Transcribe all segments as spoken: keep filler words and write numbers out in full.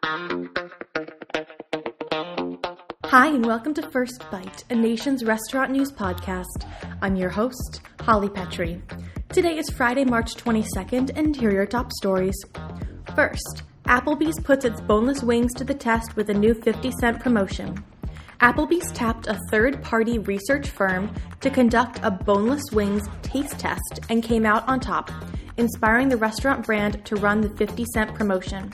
Hi, and welcome to First Bite, a nation's restaurant news podcast. I'm your host, Holly Petrie. Today is Friday, March twenty-second, and here are your top stories. First, Applebee's puts its boneless wings to the test with a new fifty cent promotion. Applebee's tapped a third-party research firm to conduct a boneless wings taste test and came out on top, inspiring the restaurant brand to run the fifty cent promotion.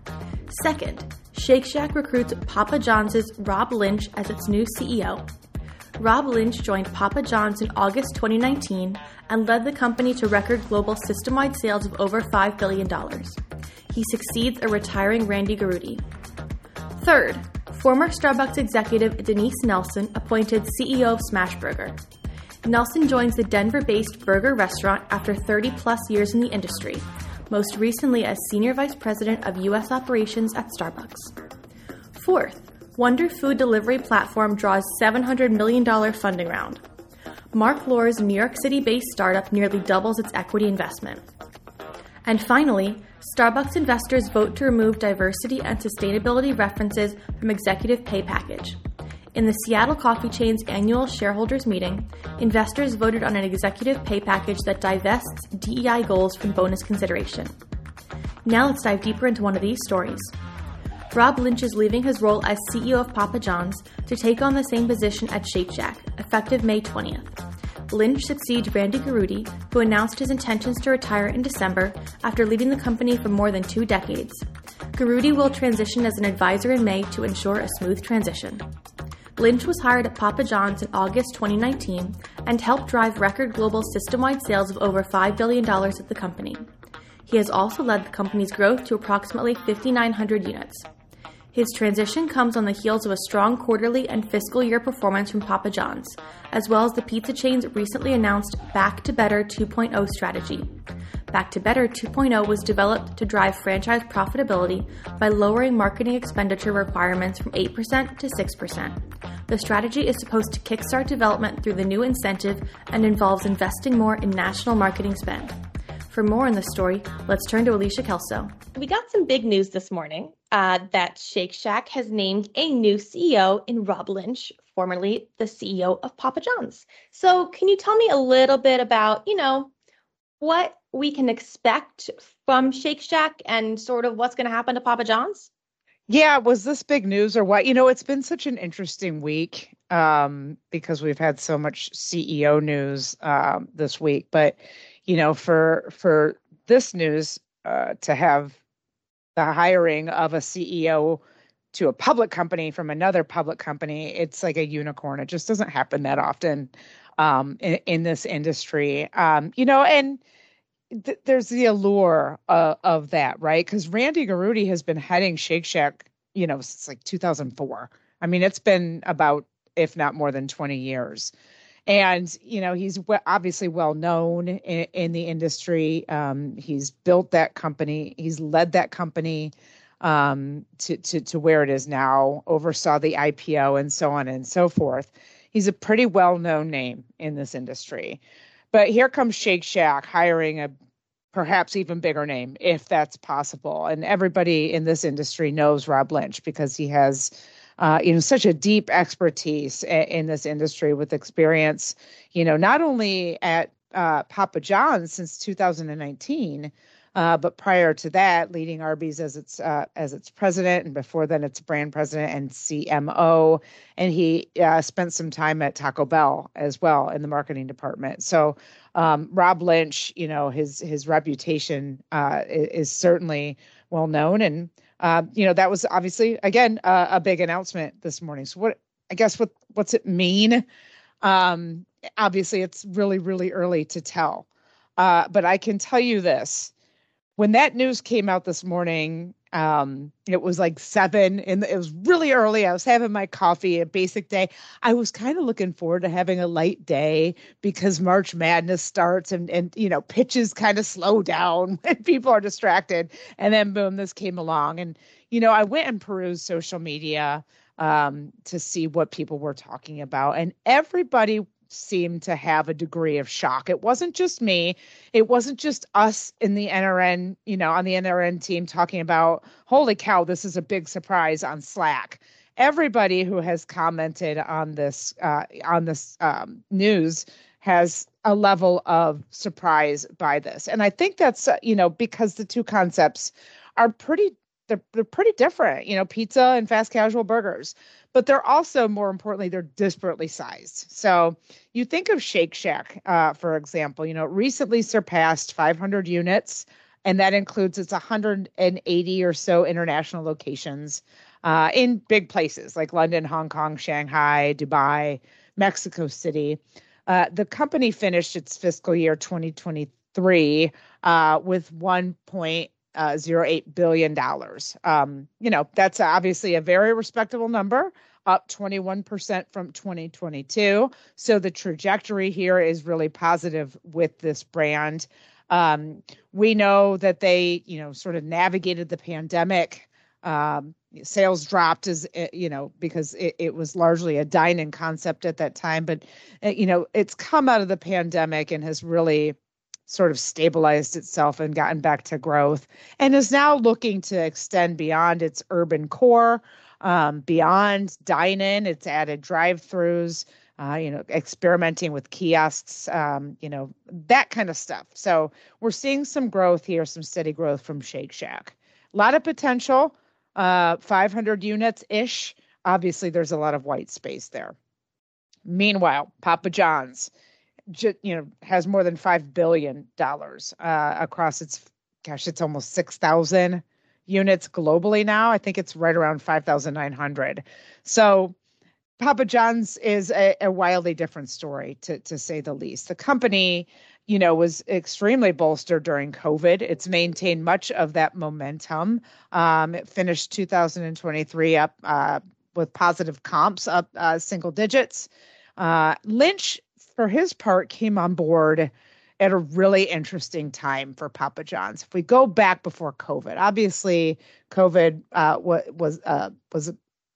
Second, Shake Shack recruits Papa John's Rob Lynch as its new C E O. Rob Lynch joined Papa John's in August twenty nineteen and led the company to record global system-wide sales of over five billion dollars. He succeeds a retiring Randy Garutti. Third, former Starbucks executive Denise Nelson appointed C E O of Smashburger. Nelson joins the Denver-based burger restaurant after thirty plus years in the industry, most recently as Senior Vice President of U S Operations at Starbucks. Fourth, Wonder food delivery platform draws seven hundred million dollars funding round. Mark Lohr's New York City-based startup nearly doubles its equity investment. And finally, Starbucks investors vote to remove diversity and sustainability references from executive pay package. In the Seattle Coffee Chain's annual shareholders meeting, investors voted on an executive pay package that divests D E I goals from bonus consideration. Now let's dive deeper into one of these stories. Rob Lynch is leaving his role as C E O of Papa John's to take on the same position at Shake Shack, effective May twentieth. Lynch succeeds Randy Garutti, who announced his intentions to retire in December after leading the company for more than two decades. Garutti will transition as an advisor in May to ensure a smooth transition. Lynch was hired at Papa John's in August twenty nineteen and helped drive record global system-wide sales of over five billion dollars at the company. He has also led the company's growth to approximately fifty-nine hundred units. His transition comes on the heels of a strong quarterly and fiscal year performance from Papa John's, as well as the pizza chain's recently announced Back to Better two point oh strategy. Back to Better two point oh was developed to drive franchise profitability by lowering marketing expenditure requirements from eight percent to six percent. The strategy is supposed to kickstart development through the new incentive and involves investing more in national marketing spend. For more on this story, let's turn to Alicia Kelso. We got some big news this morning uh, that Shake Shack has named a new C E O in Rob Lynch, formerly the C E O of Papa John's. So can you tell me a little bit about, you know, what we can expect from Shake Shack and sort of what's going to happen to Papa John's? Yeah, was this big news or what? You know, it's been such an interesting week um, because we've had so much C E O news um, this week. But, you know, for for this news uh, to have the hiring of a C E O to a public company from another public company, it's like a unicorn. It just doesn't happen that often um, in, in this industry. Um, you know, and th- there's the allure uh, of that, right? Because Randy Garutti has been heading Shake Shack, you know, since like two thousand four. I mean, it's been about, if not more than twenty years. And, you know, he's w- obviously well known in, in the industry. Um, he's built that company. He's led that company um, to, to, to where it is now, oversaw the I P O and so on and so forth. He's a pretty well-known name in this industry. But here comes Shake Shack hiring a perhaps even bigger name, if that's possible. And everybody in this industry knows Rob Lynch because he has Uh, you know, such a deep expertise a- in this industry with experience, you know, not only at uh, Papa John's since two thousand nineteen, uh, but prior to that, leading Arby's as its uh, as its president, and before then, its brand president and C M O. And he uh, spent some time at Taco Bell as well in the marketing department. So um, Rob Lynch, you know, his his reputation uh, is, is certainly well known. And Uh, you know, that was obviously, again, uh, a big announcement this morning. So what, I guess, what what's it mean? Um, obviously, it's really, really early to tell. Uh, but I can tell you this. When that news came out this morning, um, it was like seven and it was really early. I was having my coffee, a basic day. I was kind of looking forward to having a light day because March Madness starts and, and you know, pitches kind of slow down when people are distracted. And then boom, this came along. And, you know, I went and perused social media um, to see what people were talking about. And everybody seemed to have a degree of shock. It wasn't just me. It wasn't just us in the N R N, you know, on the N R N team talking about, holy cow, this is a big surprise on Slack. Everybody who has commented on this uh, on this um, news has a level of surprise by this. And I think that's, uh, you know, because the two concepts are pretty, they're, they're pretty different, you know, pizza and fast casual burgers, but they're also, more importantly, they're disparately sized. So you think of Shake Shack, uh, for example, you know, recently surpassed five hundred units, and that includes its one hundred eighty or so international locations uh, in big places like London, Hong Kong, Shanghai, Dubai, Mexico City. Uh, the company finished its fiscal year twenty twenty-three uh, with one point zero eight billion dollars. Um, you know, that's obviously a very respectable number, up twenty-one percent from twenty twenty-two. So the trajectory here is really positive with this brand. Um, we know that they, you know, sort of navigated the pandemic. Um, sales dropped as, you know, because it, it was largely a dine-in concept at that time. But, you know, it's come out of the pandemic and has really sort of stabilized itself and gotten back to growth, and is now looking to extend beyond its urban core, um, beyond dine-in. It's added drive-throughs, uh, you know, experimenting with kiosks, um, you know, that kind of stuff. So we're seeing some growth here, some steady growth from Shake Shack. A lot of potential, uh, five hundred units-ish. Obviously, there's a lot of white space there. Meanwhile, Papa John's, you know, has more than five billion dollars uh, across its, gosh, it's almost six thousand units globally now. I think it's right around five thousand nine hundred. So Papa John's is a, a wildly different story, to, to say the least. The company, you know, was extremely bolstered during COVID. It's maintained much of that momentum. Um, it finished two thousand twenty-three up uh, with positive comps, up uh, single digits. Uh, Lynch, for his part, came on board at a really interesting time for Papa John's. If we go back before COVID, obviously COVID uh, was was uh, was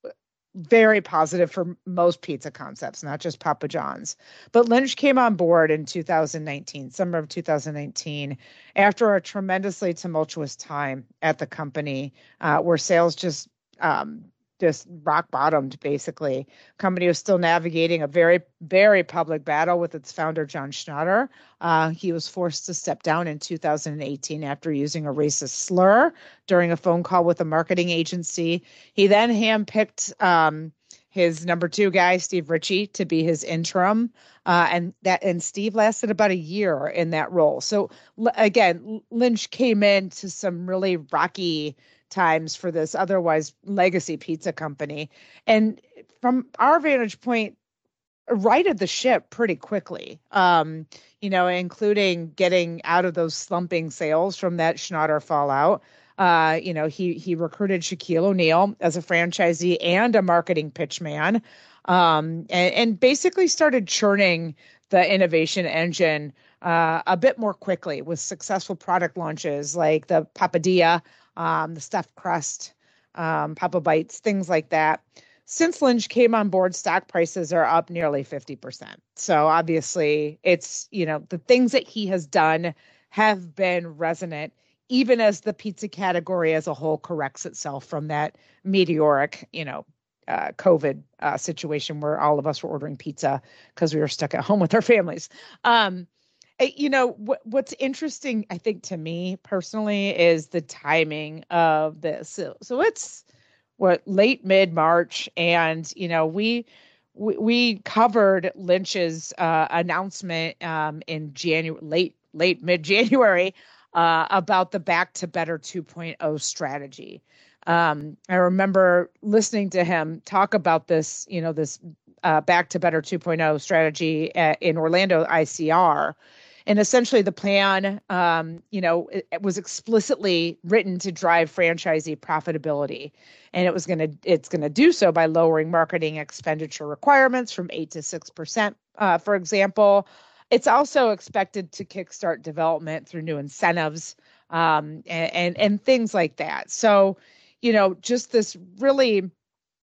very positive for most pizza concepts, not just Papa John's. But Lynch came on board in two thousand nineteen, summer of two thousand nineteen, after a tremendously tumultuous time at the company, uh, where sales just um, just rock bottomed, basically. Company was still navigating a very, very public battle with its founder, John Schnatter. Uh, he was forced to step down in two thousand eighteen after using a racist slur during a phone call with a marketing agency. He then handpicked um, his number two guy, Steve Ritchie, to be his interim. Uh, and that and Steve lasted about a year in that role. So again, Lynch came into some really rocky times for this otherwise legacy pizza company, and from our vantage point, righted the ship pretty quickly, um, you know, including getting out of those slumping sales from that Schnatter fallout. Uh, you know, he he recruited Shaquille O'Neal as a franchisee and a marketing pitch man, um, and, and basically started churning the innovation engine uh, a bit more quickly with successful product launches like the Papadilla, Um, the stuffed crust, um, Papa Bites, things like that. Since Lynch came on board, stock prices are up nearly fifty percent. So obviously it's, you know, the things that he has done have been resonant, even as the pizza category as a whole corrects itself from that meteoric, you know, uh, COVID uh, situation where all of us were ordering pizza because we were stuck at home with our families. Um, You know, what, what's interesting, I think, to me personally, is the timing of this. So, so it's what late mid-March, and, you know, we we, we covered Lynch's uh, announcement um, in January, late late mid-January, uh, about the Back to Better two point oh strategy. Um, I remember listening to him talk about this, you know, this uh, Back to Better two point oh strategy at, in Orlando I C R. And essentially the plan, um, you know, it, it was explicitly written to drive franchisee profitability. And it was going to, it's going to do so by lowering marketing expenditure requirements from eight to six percent, uh, for example. It's also expected to kickstart development through new incentives um, and, and, and things like that. So, you know, just this really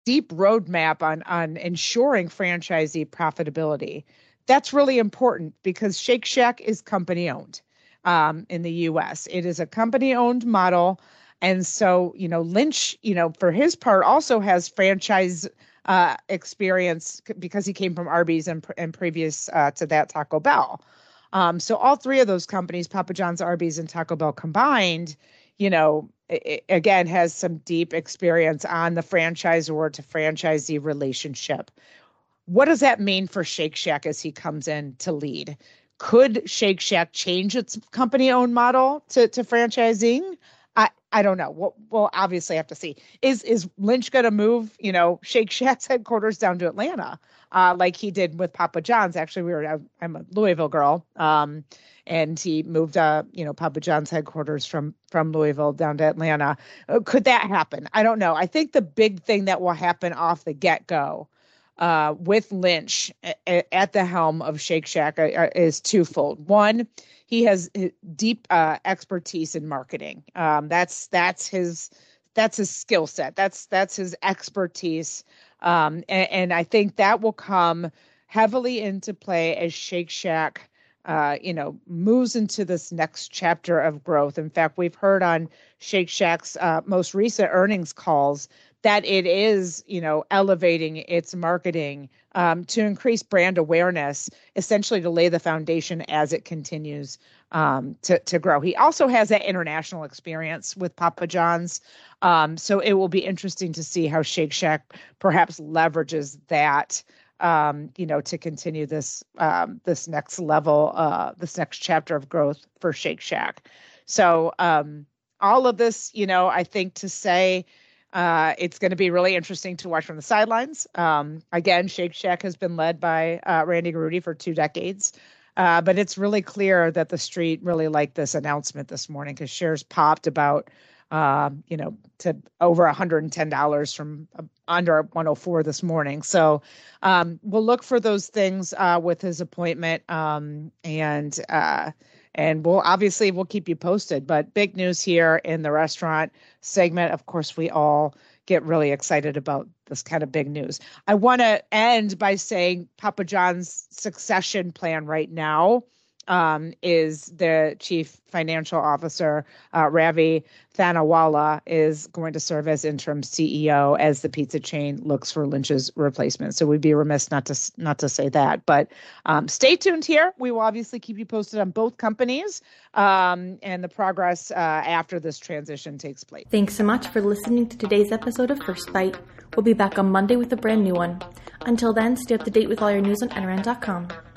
deep roadmap on, on ensuring franchisee profitability. That's really important because Shake Shack is company owned um, in the U S. It is a company owned model. And so, you know, Lynch, you know, for his part also has franchise uh, experience because he came from Arby's and, and previous uh, to that Taco Bell. Um, so all three of those companies, Papa John's, Arby's, and Taco Bell combined, you know, it, again, has some deep experience on the franchisor to franchisee relationship. What does that mean for Shake Shack as he comes in to lead? Could Shake Shack change its company-owned model to, to franchising? I, I don't know. We'll, we'll obviously have to see. Is is Lynch going to move, you know, Shake Shack's headquarters down to Atlanta, uh, like he did with Papa John's? Actually, we were. I'm a Louisville girl, um, and he moved, uh, you know, Papa John's headquarters from from Louisville down to Atlanta. Uh, could that happen? I don't know. I think the big thing that will happen off the get go. Uh, with Lynch at, at the helm of Shake Shack uh, is twofold. One, he has deep uh, expertise in marketing. Um, that's that's his that's his skill set. That's that's his expertise, um, and, and I think that will come heavily into play as Shake Shack, uh, you know, moves into this next chapter of growth. In fact, we've heard on Shake Shack's uh, most recent earnings calls that it is, you know, elevating its marketing um, to increase brand awareness, essentially to lay the foundation as it continues um, to, to grow. He also has that international experience with Papa John's. Um, so it will be interesting to see how Shake Shack perhaps leverages that, um, you know, to continue this um, this next level, uh, this next chapter of growth for Shake Shack. So um, all of this, you know, I think to say, Uh, it's going to be really interesting to watch from the sidelines. Um, again, Shake Shack has been led by uh, Randy Garutti for two decades, uh, but it's really clear that the street really liked this announcement this morning because shares popped about, uh, you know, to over one hundred ten dollars from uh, under one oh four this morning. So um, we'll look for those things uh, with his appointment, um, and uh, And we'll obviously we'll keep you posted, but big news here in the restaurant segment. Of course, we all get really excited about this kind of big news. I want to end by saying Papa John's succession plan right now um, is the chief financial officer, uh, Ravi Thanawala, is going to serve as interim C E O as the pizza chain looks for Lynch's replacement. So we'd be remiss not to not to say that. But um, stay tuned here. We will obviously keep you posted on both companies um, and the progress uh, after this transition takes place. Thanks so much for listening to today's episode of First Bite. We'll be back on Monday with a brand new one. Until then, stay up to date with all your news on N R N dot com.